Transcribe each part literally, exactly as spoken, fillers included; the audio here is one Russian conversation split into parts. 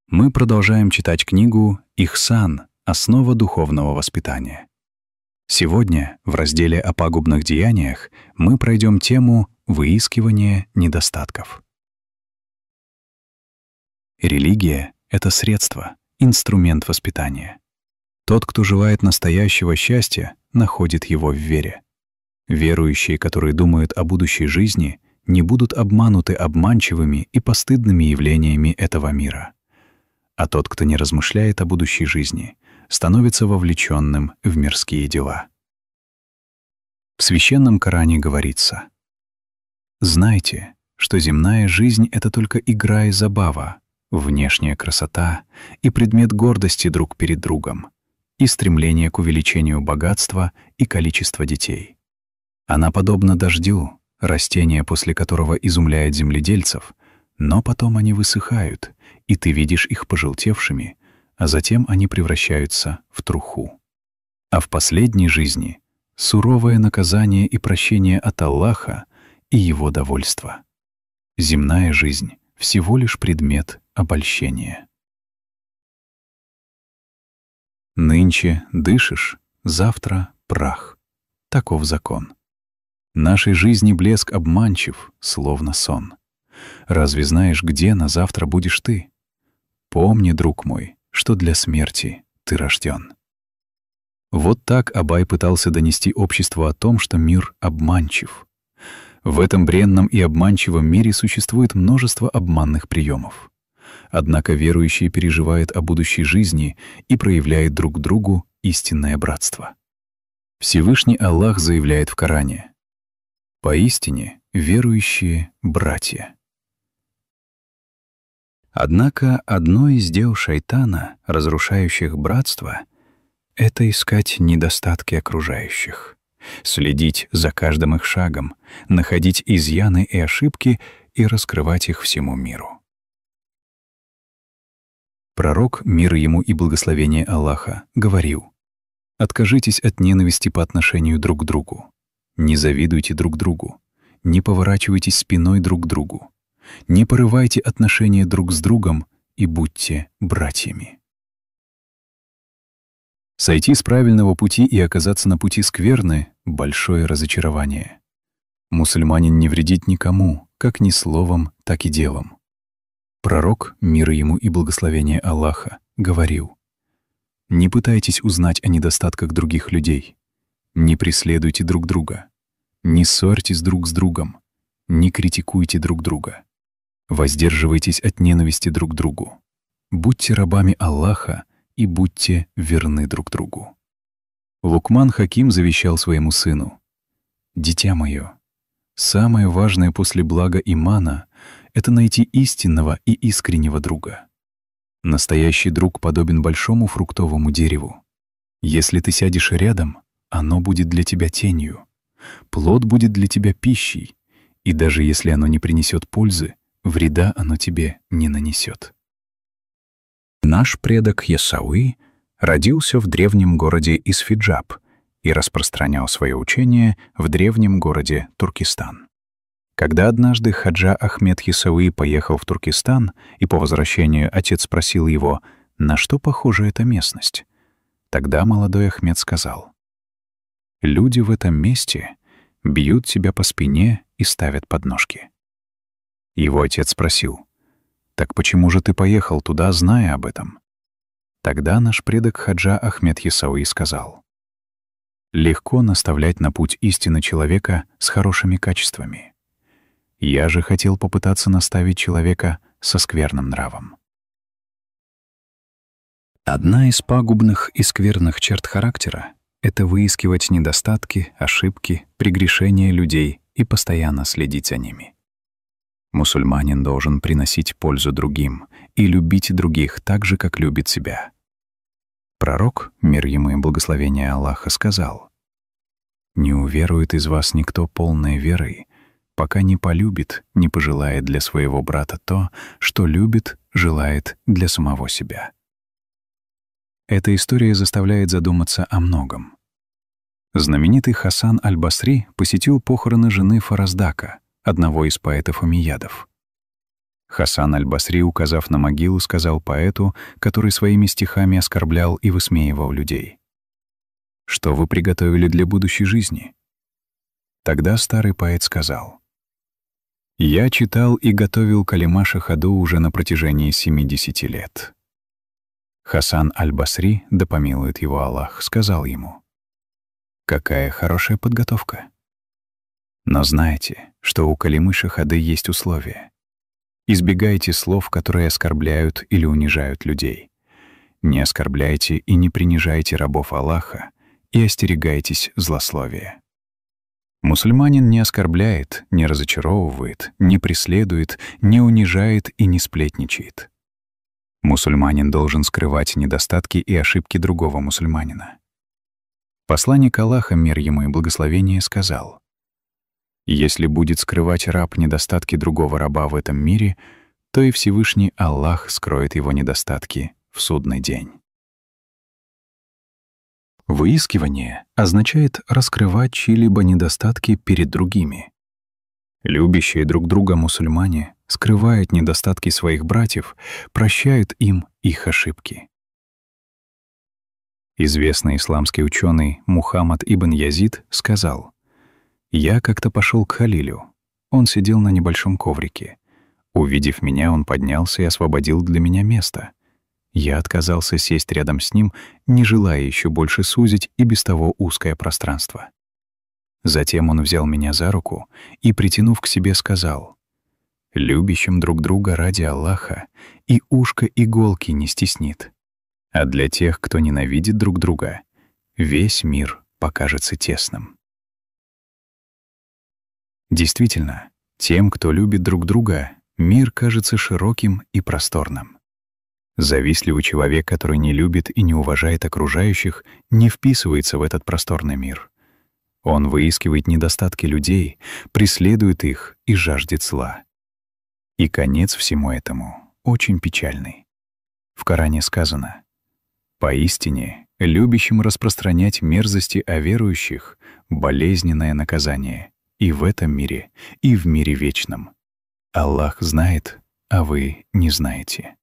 Мы продолжаем читать книгу «Ихсан. Основа духовного воспитания». Сегодня в разделе о пагубных деяниях мы пройдем тему выискивания недостатков. Религия — это средство, инструмент воспитания. Тот, кто желает настоящего счастья, находит его в вере. Верующие, которые думают о будущей жизни, не будут обмануты обманчивыми и постыдными явлениями этого мира. А тот, кто не размышляет о будущей жизни, становится вовлеченным в мирские дела. В Священном Коране говорится: «Знайте, что земная жизнь — это только игра и забава, внешняя красота и предмет гордости друг перед другом, и стремление к увеличению богатства и количества детей. Она подобна дождю, растение, после которого изумляет земледельцев, но потом они высыхают, и ты видишь их пожелтевшими, а затем они превращаются в труху. А в последней жизни — суровое наказание и прощение от Аллаха и Его довольство. Земная жизнь — всего лишь предмет обольщения». Нынче дышишь, завтра — прах. Таков закон. Нашей жизни блеск обманчив, словно сон. Разве знаешь, где на завтра будешь ты? Помни, друг мой, что для смерти ты рожден. Вот так Абай пытался донести обществу о том, что мир обманчив. В этом бренном и обманчивом мире существует множество обманных приемов. Однако верующие переживают о будущей жизни и проявляют друг другу истинное братство. Всевышний Аллах заявляет в Коране: «Поистине верующие братья». Однако одно из дел шайтана, разрушающих братство, — это искать недостатки окружающих, следить за каждым их шагом, находить изъяны и ошибки и раскрывать их всему миру. Пророк, мир ему и благословение Аллаха, говорил: «Откажитесь от ненависти по отношению друг к другу, не завидуйте друг другу, не поворачивайтесь спиной друг к другу, не порывайте отношения друг с другом и будьте братьями». Сойти с правильного пути и оказаться на пути скверны — большое разочарование. Мусульманин не вредит никому, как ни словом, так и делом. Пророк, мир ему и благословение Аллаха, говорил: «Не пытайтесь узнать о недостатках других людей, не преследуйте друг друга, не ссорьтесь друг с другом, не критикуйте друг друга, воздерживайтесь от ненависти друг к другу, будьте рабами Аллаха и будьте верны друг другу». Лукман Хаким завещал своему сыну: «Дитя мое, самое важное после блага имана — это найти истинного и искреннего друга. Настоящий друг подобен большому фруктовому дереву. Если ты сядешь рядом, оно будет для тебя тенью, плод будет для тебя пищей, и даже если оно не принесет пользы, вреда оно тебе не нанесет». Наш предок Ясауи родился в древнем городе Исфиджаб и распространял свое учение в древнем городе Туркестан. Когда однажды Хаджа Ахмед Ясауи поехал в Туркестан, и по возвращению отец спросил его, на что похожа эта местность, тогда молодой Ахмед сказал: «Люди в этом месте бьют себя по спине и ставят подножки». Его отец спросил: «Так почему же ты поехал туда, зная об этом?» Тогда наш предок Хаджа Ахмед Ясауи сказал: «Легко наставлять на путь истины человека с хорошими качествами. Я же хотел попытаться наставить человека со скверным нравом». Одна из пагубных и скверных черт характера — это выискивать недостатки, ошибки, прегрешения людей и постоянно следить за ними. Мусульманин должен приносить пользу другим и любить других так же, как любит себя. Пророк, мир ему и благословение Аллаха, сказал: «Не уверует из вас никто полной верой, пока не полюбит, не пожелает для своего брата то, что любит, желает для самого себя». Эта история заставляет задуматься о многом. Знаменитый Хасан аль-Басри посетил похороны жены Фараздака, одного из поэтов-омейядов. Хасан аль-Басри, указав на могилу, сказал поэту, который своими стихами оскорблял и высмеивал людей: «Что вы приготовили для будущей жизни?» Тогда старый поэт сказал: «Я читал и готовил калима шахаду уже на протяжении семидесяти лет». Хасан аль-Басри, да помилует его Аллах, сказал ему: «Какая хорошая подготовка! Но знайте, что у калимы шахады есть условия. Избегайте слов, которые оскорбляют или унижают людей. Не оскорбляйте и не принижайте рабов Аллаха, и остерегайтесь злословия». Мусульманин не оскорбляет, не разочаровывает, не преследует, не унижает и не сплетничает. Мусульманин должен скрывать недостатки и ошибки другого мусульманина. Посланник Аллаха, мир ему и благословение, сказал: «Если будет скрывать раб недостатки другого раба в этом мире, то и Всевышний Аллах скроет его недостатки в судный день». Выискивание означает раскрывать чьи-либо недостатки перед другими. Любящие друг друга мусульмане скрывают недостатки своих братьев, прощают им их ошибки. Известный исламский ученый Мухаммад ибн Язид сказал: «Я как-то пошел к Халилю. Он сидел на небольшом коврике. Увидев меня, он поднялся и освободил для меня место. Я отказался сесть рядом с ним, не желая еще больше сузить и без того узкое пространство. Затем он взял меня за руку и, притянув к себе, сказал: «Любящим друг друга ради Аллаха и ушко иголки не стеснит. А для тех, кто ненавидит друг друга, весь мир покажется тесным». Действительно, тем, кто любит друг друга, мир кажется широким и просторным. Завистливый человек, который не любит и не уважает окружающих, не вписывается в этот просторный мир. Он выискивает недостатки людей, преследует их и жаждет зла. И конец всему этому очень печальный. В Коране сказано: «Поистине, любящим распространять мерзости о верующих — болезненное наказание и в этом мире, и в мире вечном. Аллах знает, а вы не знаете».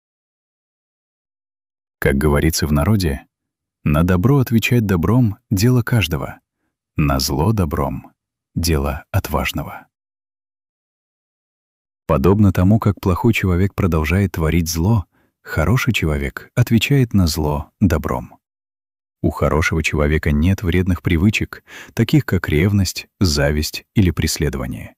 Как говорится в народе, на добро отвечать добром — дело каждого, на зло добром — дело отважного. Подобно тому, как плохой человек продолжает творить зло, хороший человек отвечает на зло добром. У хорошего человека нет вредных привычек, таких как ревность, зависть или преследование.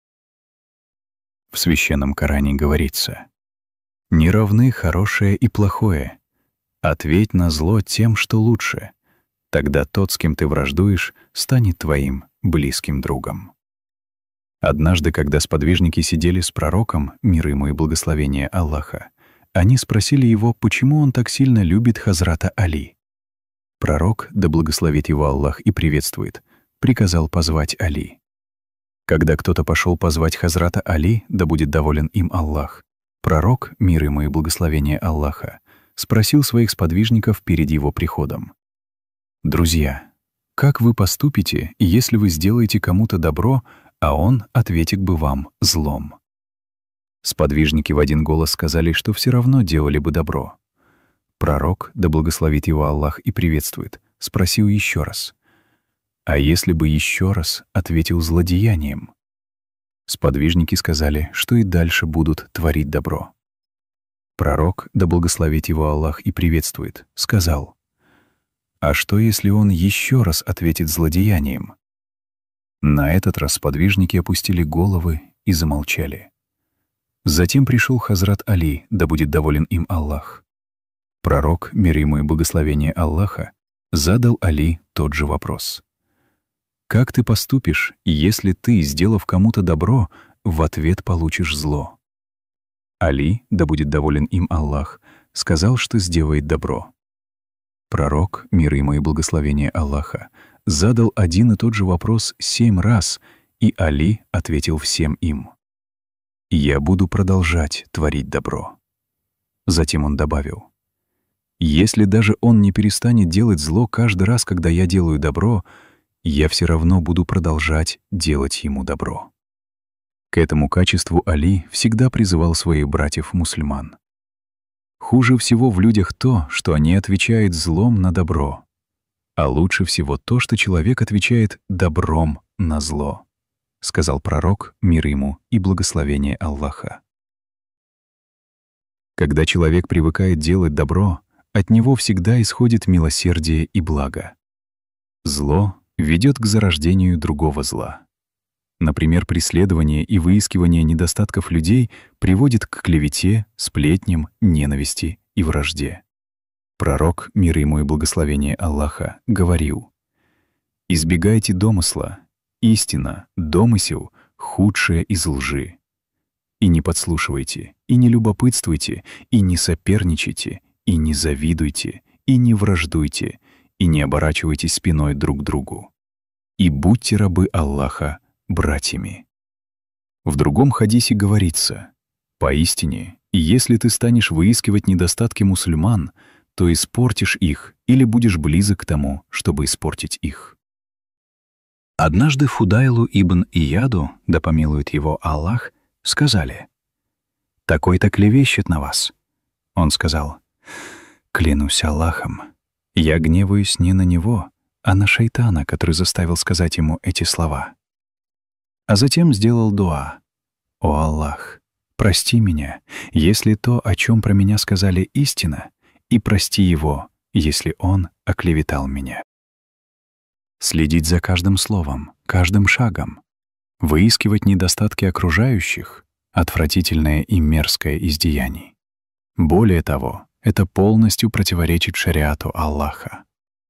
В Священном Коране говорится: «Не равны хорошее и плохое. Ответь на зло тем, что лучше. Тогда тот, с кем ты враждуешь, станет твоим близким другом». Однажды, когда сподвижники сидели с пророком, мир ему и благословение Аллаха, они спросили его, почему он так сильно любит Хазрата Али. Пророк, да благословит его Аллах и приветствует, приказал позвать Али. Когда кто-то пошел позвать Хазрата Али, да будет доволен им Аллах, пророк, мир ему и благословение Аллаха, спросил своих сподвижников перед его приходом: «Друзья, как вы поступите, если вы сделаете кому-то добро, а он ответит бы вам злом?» Сподвижники в один голос сказали, что все равно делали бы добро. Пророк, да благословит его Аллах и приветствует, спросил еще раз: «А если бы еще раз ответил злодеянием?» Сподвижники сказали, что и дальше будут творить добро. Пророк, да благословит его Аллах и приветствует, сказал: «А что, если он еще раз ответит злодеянием?» На этот раз сподвижники опустили головы и замолчали. Затем пришел Хазрат Али, да будет доволен им Аллах. Пророк, мир ему и благословение Аллаха, задал Али тот же вопрос: «Как ты поступишь, если ты, сделав кому-то добро, в ответ получишь зло?» Али, да будет доволен им Аллах, сказал, что сделает добро. Пророк, мир ему и благословение Аллаха, задал один и тот же вопрос семь раз, и Али ответил всем им: «Я буду продолжать творить добро». Затем он добавил: «Если даже он не перестанет делать зло каждый раз, когда я делаю добро, я все равно буду продолжать делать ему добро». К этому качеству Али всегда призывал своих братьев-мусульман. Хуже всего в людях то, что они отвечают злом на добро, а лучше всего то, что человек отвечает добром на зло, сказал пророк, мир ему и благословение Аллаха. Когда человек привыкает делать добро, от него всегда исходит милосердие и благо. Зло ведет к зарождению другого зла. Например, преследование и выискивание недостатков людей приводит к клевете, сплетням, ненависти и вражде. Пророк, мир ему и благословение Аллаха, говорил: «Избегайте домысла, истина, домысел — худшее из лжи. И не подслушивайте, и не любопытствуйте, и не соперничайте, и не завидуйте, и не враждуйте, и не оборачивайтесь спиной друг к другу. И будьте рабы Аллаха братьями». В другом хадисе говорится: «Поистине, если ты станешь выискивать недостатки мусульман, то испортишь их или будешь близок к тому, чтобы испортить их». Однажды Фудайлу ибн Ияду, да помилует его Аллах, сказали: «Такой-то клевещет на вас». Он сказал: «Клянусь Аллахом, я гневаюсь не на него, а на шайтана, который заставил сказать ему эти слова». А затем сделал дуа: «О Аллах, прости меня, если то, о чем про меня сказали, истина, и прости его, если он оклеветал меня». Следить за каждым словом, каждым шагом, выискивать недостатки окружающих — отвратительное и мерзкое из деяний. Более того, это полностью противоречит шариату Аллаха.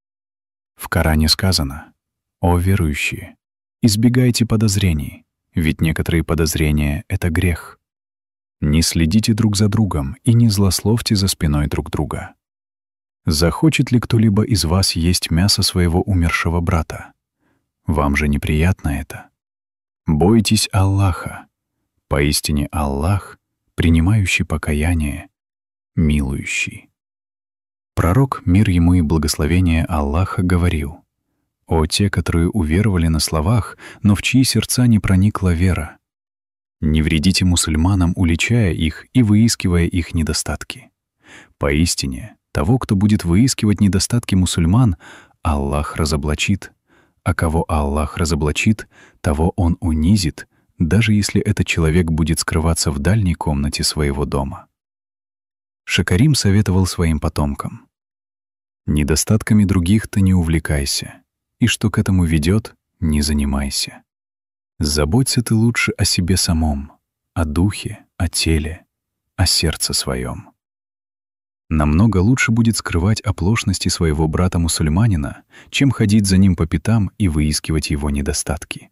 В Коране сказано: «О верующие, избегайте подозрений, ведь некоторые подозрения — это грех. Не следите друг за другом и не злословьте за спиной друг друга. Захочет ли кто-либо из вас есть мясо своего умершего брата? Вам же неприятно это. Бойтесь Аллаха. Поистине Аллах, принимающий покаяние, милующий». Пророк, мир ему и благословение Аллаха, говорил: «О те, которые уверовали на словах, но в чьи сердца не проникла вера! Не вредите мусульманам, уличая их и выискивая их недостатки. Поистине, того, кто будет выискивать недостатки мусульман, Аллах разоблачит, а кого Аллах разоблачит, того Он унизит, даже если этот человек будет скрываться в дальней комнате своего дома». Шакарим советовал своим потомкам: «Недостатками других ты не увлекайся, и что к этому ведет, не занимайся. Заботься ты лучше о себе самом, о духе, о теле, о сердце своем. Намного лучше будет скрывать оплошности своего брата-мусульманина, чем ходить за ним по пятам и выискивать его недостатки».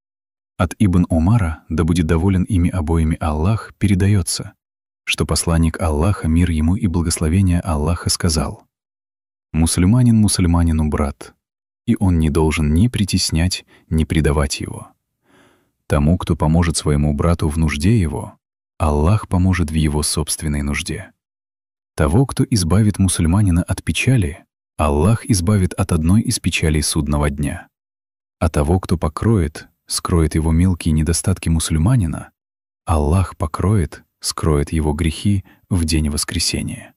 От Ибн Умара, да будет доволен ими обоими Аллах, передается, что посланник Аллаха, мир ему и благословение Аллаха, сказал: «Мусульманин мусульманину брат, и он не должен ни притеснять, ни предавать его. Тому, кто поможет своему брату в нужде его, Аллах поможет в его собственной нужде. Того, кто избавит мусульманина от печали, Аллах избавит от одной из печалей судного дня. А того, кто покроет, скроет его мелкие недостатки мусульманина, Аллах покроет, скроет его грехи в день воскресения».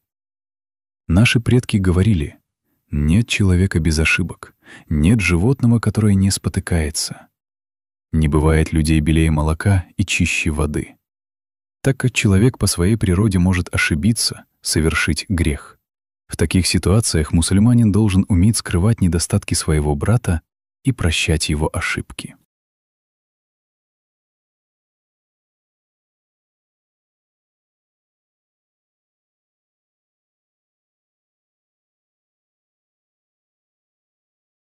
Наши предки говорили: «Нет человека без ошибок, нет животного, которое не спотыкается. Не бывает людей белее молока и чище воды». Так как человек по своей природе может ошибиться, совершить грех. В таких ситуациях мусульманин должен уметь скрывать недостатки своего брата и прощать его ошибки.